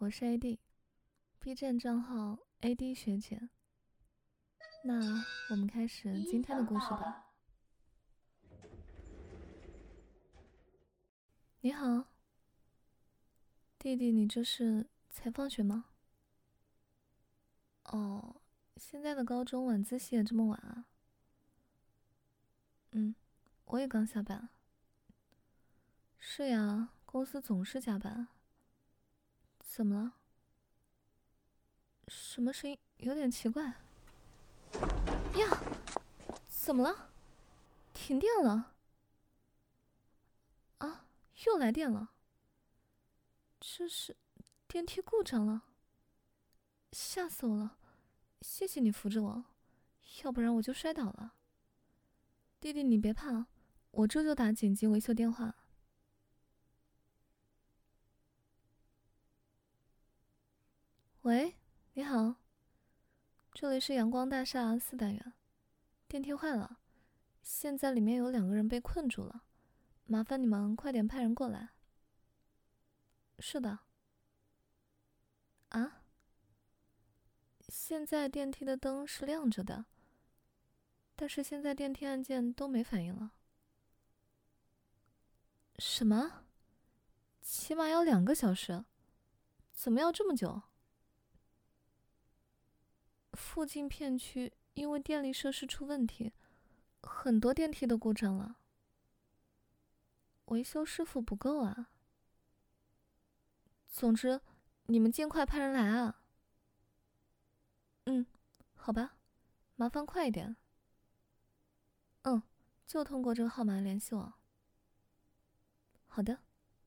我是 AD，B 站账号 AD 学姐。那我们开始今天的故事吧。你好，弟弟，你这是才放学吗？哦，现在的高中晚自习也这么晚啊？我也刚下班。是呀，公司总是加班。怎么了？什么声音？有点奇怪。呀，怎么了？停电了？啊，又来电了。这是电梯故障了，吓死我了！谢谢你扶着我，要不然我就摔倒了。弟弟，你别怕，我这就打紧急维修电话。喂，你好，这里是阳光大厦4单元，电梯坏了，现在里面有2个人被困住了，麻烦你们快点派人过来。是的。啊？现在电梯的灯是亮着的，但是现在电梯按键都没反应了。什么？起码要2个小时？怎么要这么久？附近片区因为电力设施出问题，很多电梯都故障了，维修师傅不够啊。总之，你们尽快派人来啊。好吧，麻烦快一点。就通过这个号码联系我。好的。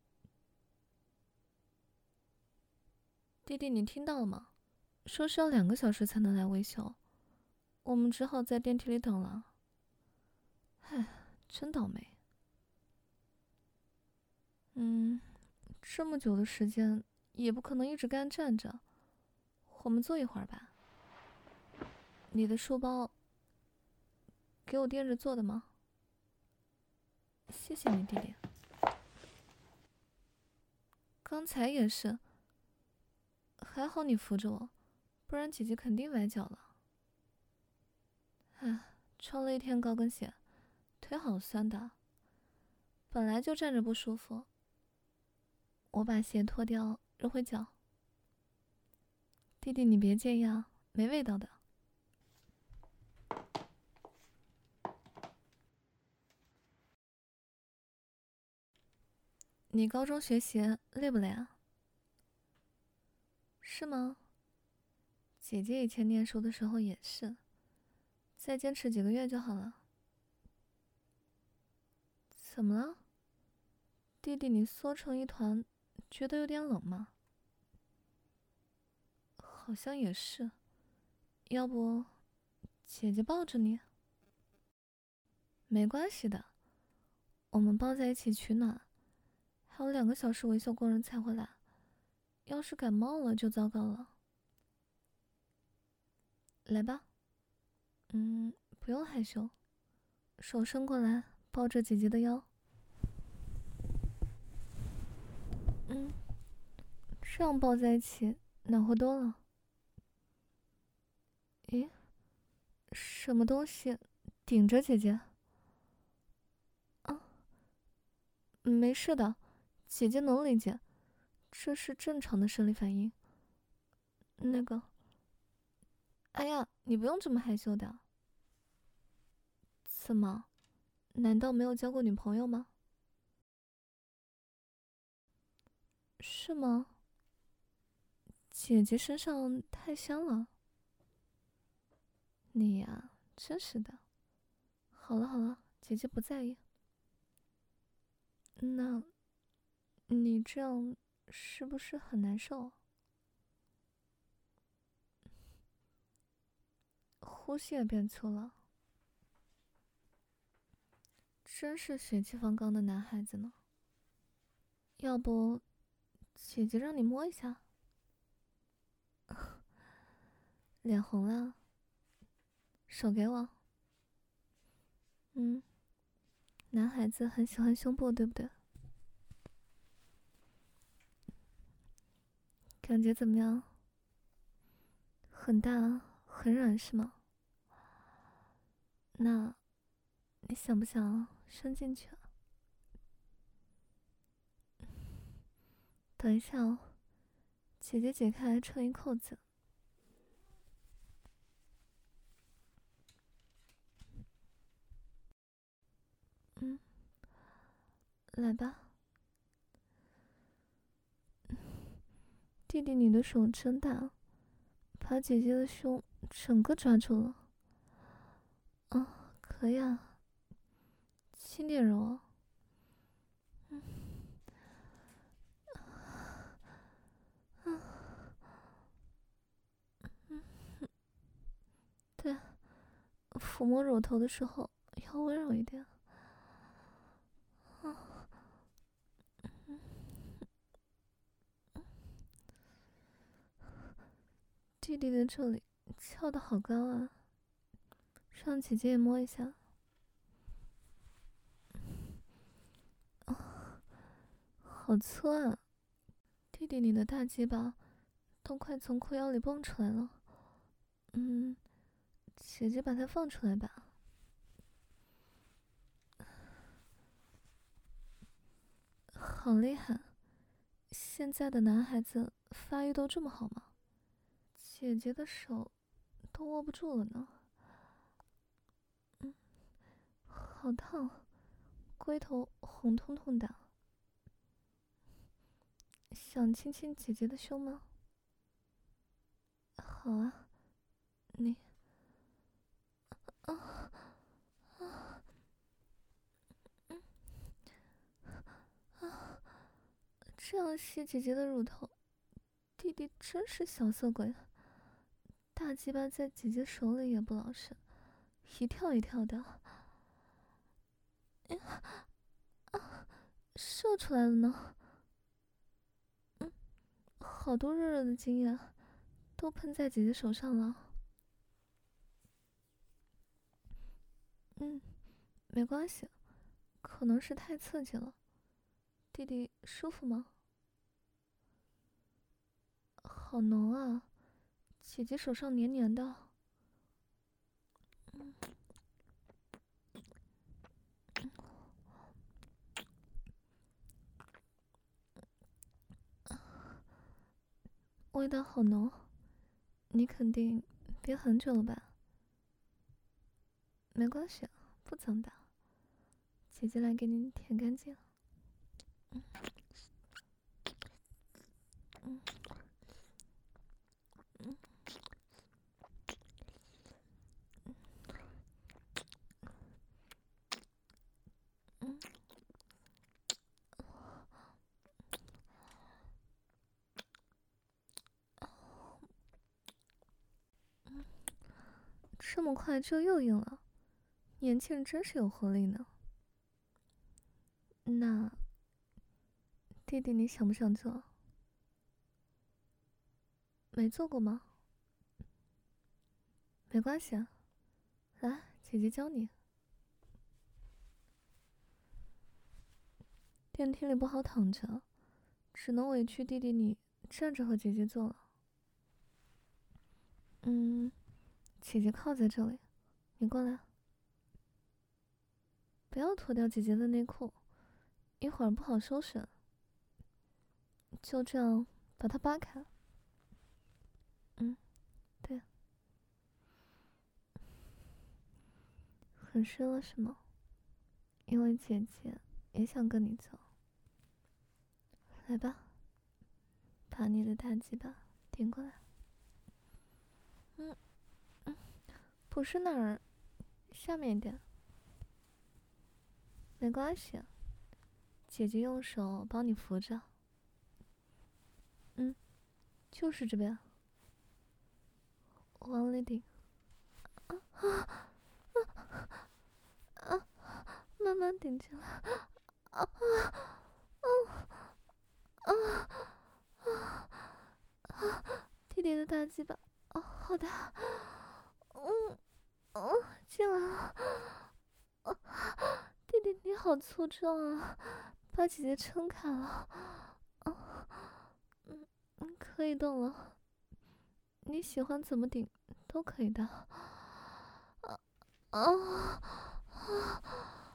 弟弟，你听到了吗？说是要2个小时才能来维修，我们只好在电梯里等了。唉，真倒霉。这么久的时间，也不可能一直干站着，我们坐一会儿吧。你的书包给我垫着坐的吗？谢谢你，弟弟。刚才也是，还好你扶着我，不然姐姐肯定崴脚了。唉，穿了一天高跟鞋，腿好酸的，本来就站着不舒服。我把鞋脱掉，扔回脚。弟弟，你别介意啊，没味道的。你高中学习累不累啊？是吗？姐姐以前念书的时候也是，再坚持几个月就好了。怎么了？弟弟，你缩成一团，觉得有点冷吗？好像也是，要不姐姐抱着你？没关系的，我们抱在一起取暖。还有2个小时维修工人才会来，要是感冒了就糟糕了。来吧。不用害羞，手伸过来，抱着姐姐的腰。这样抱在一起暖和多了。咦，什么东西顶着姐姐？没事的，姐姐能理解，这是正常的生理反应。那个，哎呀，你不用这么害羞的。怎么？难道没有交过女朋友吗？是吗？姐姐身上太香了。你呀，真是的。好了好了，姐姐不在意。那，你这样是不是很难受？呼吸也变粗了。真是血气方刚的男孩子呢。要不，姐姐让你摸一下。脸红了，手给我。男孩子很喜欢胸部，对不对？ 感觉怎么样？很大很软是吗？那你想不想伸进去啊？等一下哦，姐姐解开衬衣扣子。来吧。弟弟，你的手真大，把姐姐的胸整个抓住了。可以啊，轻点揉啊。对，抚摸乳头的时候要温柔一点。弟弟的这里翘得好高啊，让姐姐也摸一下。好粗啊！弟弟，你的大鸡巴都快从裤腰里蹦出来了。姐姐把它放出来吧。好厉害！现在的男孩子发育都这么好吗？姐姐的手都握不住了呢。好烫，龟头红彤彤的。想亲亲姐姐的胸吗？好啊，你这样吸姐姐的乳头，弟弟真是小色鬼。大鸡巴在姐姐手里也不老实，一跳一跳的。射出来了呢。好多热热的精液都喷在姐姐手上了。没关系，可能是太刺激了。弟弟舒服吗？好浓啊，姐姐手上黏黏的。味道好浓，你肯定憋很久了吧？没关系，不脏的，姐姐来给你舔干净。这么快就又硬了，年轻人真是有活力呢。那弟弟，你想不想做？没做过吗？没关系啊，来，姐姐教你。电梯里不好躺着，只能委屈弟弟你站着和姐姐做了。姐姐靠在这里，你过来。不要脱掉姐姐的内裤，一会儿不好收拾。就这样把它扒开。对，很湿了是吗？因为姐姐也想跟你走。来吧，把你的大鸡巴顶过来。不是那儿，下面一点。没关系，姐姐用手帮你扶着。就是这边，往里顶。慢慢顶进来。弟弟的大鸡巴，好大。进来了。弟弟你好粗壮啊，把姐姐撑开了。 可以动了，你喜欢怎么顶都可以的。啊啊啊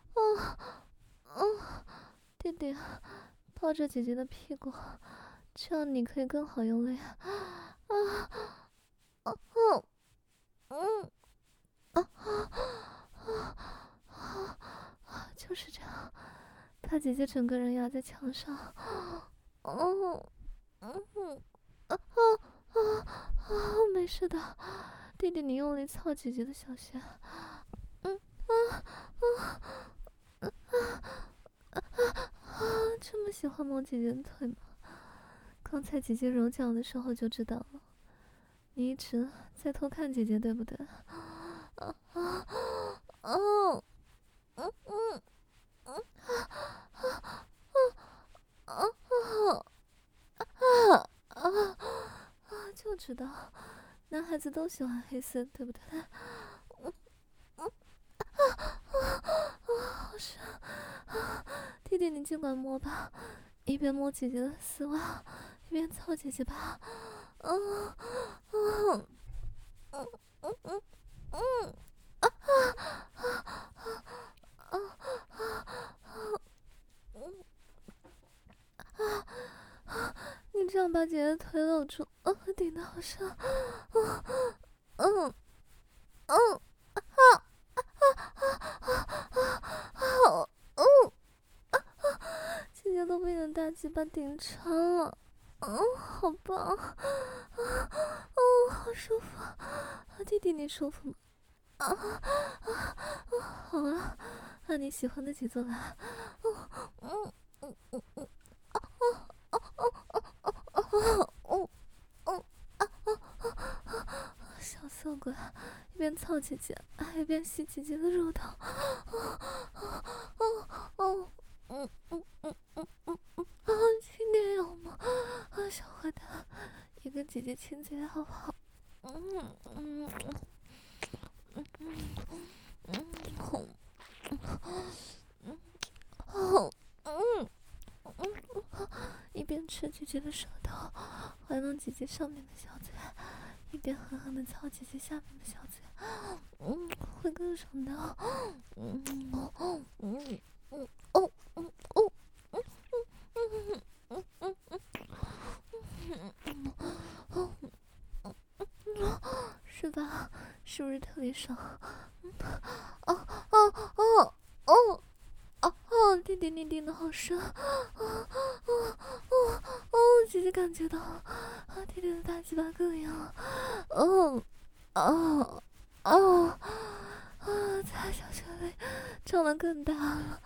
啊！弟弟，抱着姐姐的屁股，这样你可以更好用力。啊啊啊！嗯啊就是这样，把姐姐整个人压在墙上。哦，没事的，弟弟，你用力操姐姐的小穴。这么喜欢摸姐姐的腿吗？刚才姐姐揉脚的时候就知道了，你一直在偷看姐姐，对不对？就知道，男孩子都喜欢黑色，对不对？好深，弟弟你尽管摸吧，一边摸姐姐的丝袜，一边操姐姐吧。你这样把姐姐的腿搂住，顶得好深。姐姐都被你的大鸡巴顶穿了。好棒，好舒服。弟弟你舒服吗？好啊，按你喜欢的节奏来。小色鬼，一边操姐姐，还一边吸姐姐的乳头。轻点有吗？小坏蛋，也跟姐姐亲嘴好不好？一边吃姐姐的舌头，玩弄姐姐上面的小嘴，一边狠狠地操姐姐下面的小嘴，会更爽的。是吧？是不是特别爽？弟弟你顶的好深。姐姐感觉到弟弟的大鸡巴更硬了。在小穴里长得更大了。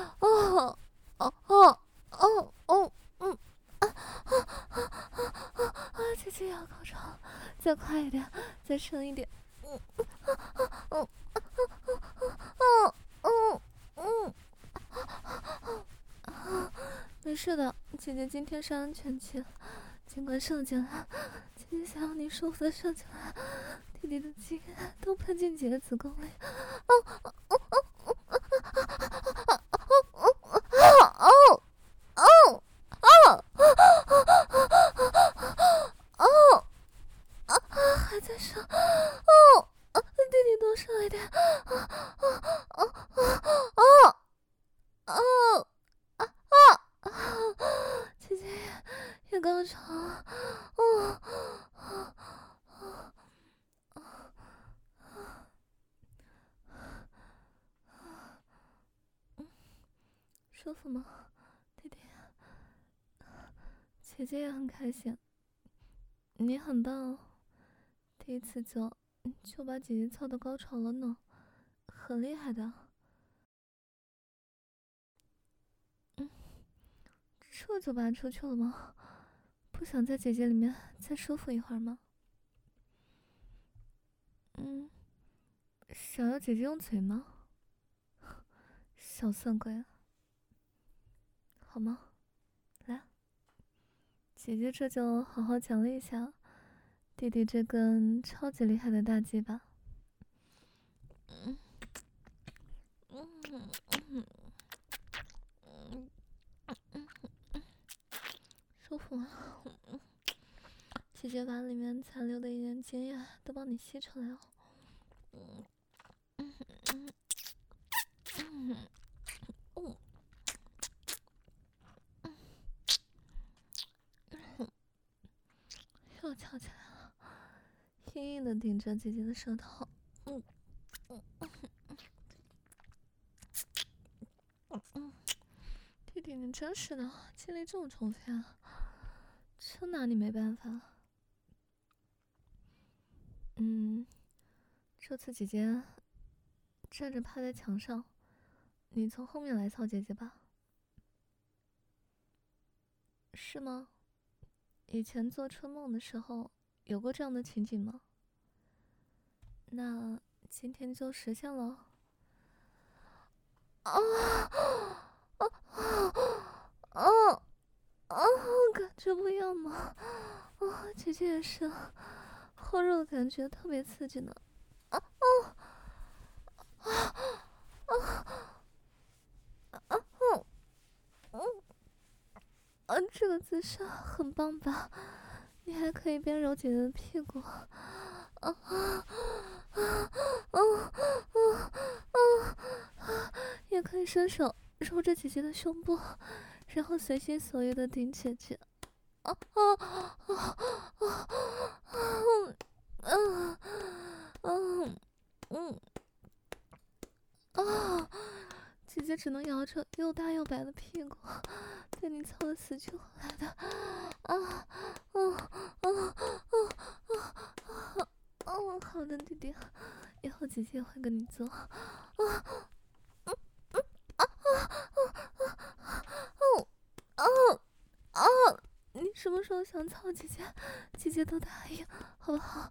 姐姐要高潮了，再快一点，再深一点。没事的，姐姐今天是安全期，尽管射进来。姐姐想要你舒服的射进来，弟弟的精都喷进姐姐子宫里。还在射。弟弟多射一点。姐姐也高潮了。舒服吗，弟弟？姐姐也很开心，你很棒哦，第一次就把姐姐操到高潮了呢，很厉害的。这就拔出去了吗？不想在姐姐里面再舒服一会儿吗？想要姐姐用嘴吗？小色鬼，好吗？来，姐姐这就好好奖励一下弟弟这根超级厉害的大鸡巴。舒服吗？ 姐姐把里面残留的一点精液都帮你吸出来了。又翘起来了，硬硬的顶着姐姐的舌头。弟弟，你真是的，精力这么充沛啊，真拿你没办法。这次姐姐站着趴在墙上，你从后面来操姐姐吧。是吗？以前做春梦的时候有过这样的情景吗？那今天就实现了。感觉不一样吗？姐姐也是，后肉的感觉特别刺激呢。这个姿势很棒吧？你还可以边揉姐姐的屁股，也可以伸手揉着姐姐的胸部，然后随心所欲的顶姐姐。姐姐只能摇着又大又白的屁股，被你操得死去活来的。好的，弟弟，以后姐姐也会跟你做。你什么时候想操姐姐，姐姐都答应，好不好？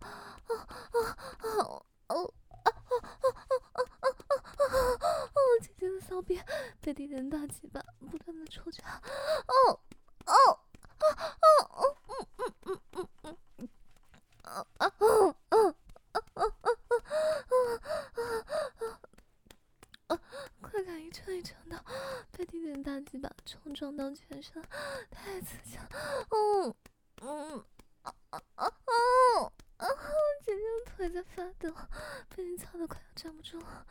姐姐的骚逼被弟弟的大鸡巴不断的抽插。快感一阵一阵的被弟弟的大鸡巴冲撞到全身，太刺激了。姐姐的腿在发抖，被你操得快要站不住了。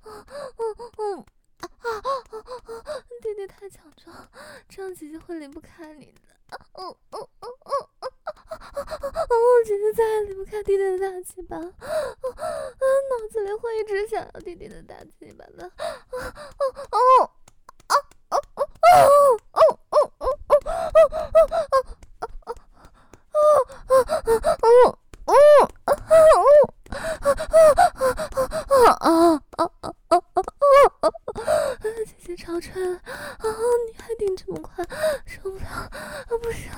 弟弟太强壮，这样姐姐会离不开你的。姐姐再也离不开弟弟的大鸡巴，脑子里会一直想要弟弟的大鸡巴的。姐姐超吹了，你还顶这么快，受不了，不行，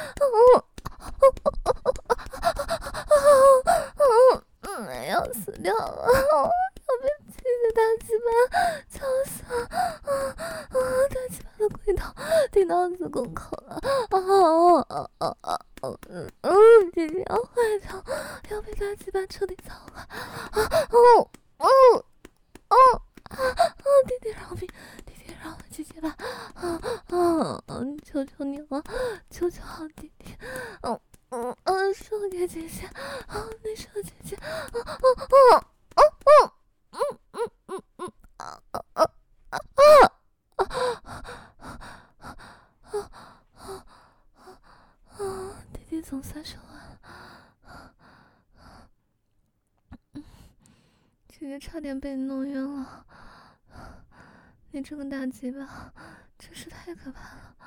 要死掉了，要被姐姐大鸡巴操死了，大鸡巴的轨道顶到子宫口了，姐姐要坏掉，要被大鸡巴彻底操坏，弟弟饶命，弟弟饶了姐姐吧，求求你了，求求好弟弟，射给姐姐，你射姐姐，弟弟总算射完了，姐姐差点被你弄晕了。你这个大鸡巴真是太可怕了。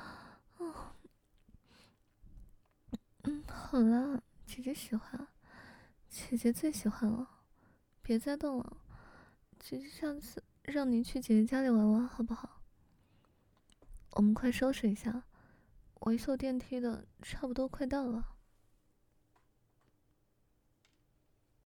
好了，姐姐喜欢，姐姐最喜欢了，别再动了，姐姐下次让你去姐姐家里玩玩好不好？我们快收拾一下，维修电梯的差不多快到了。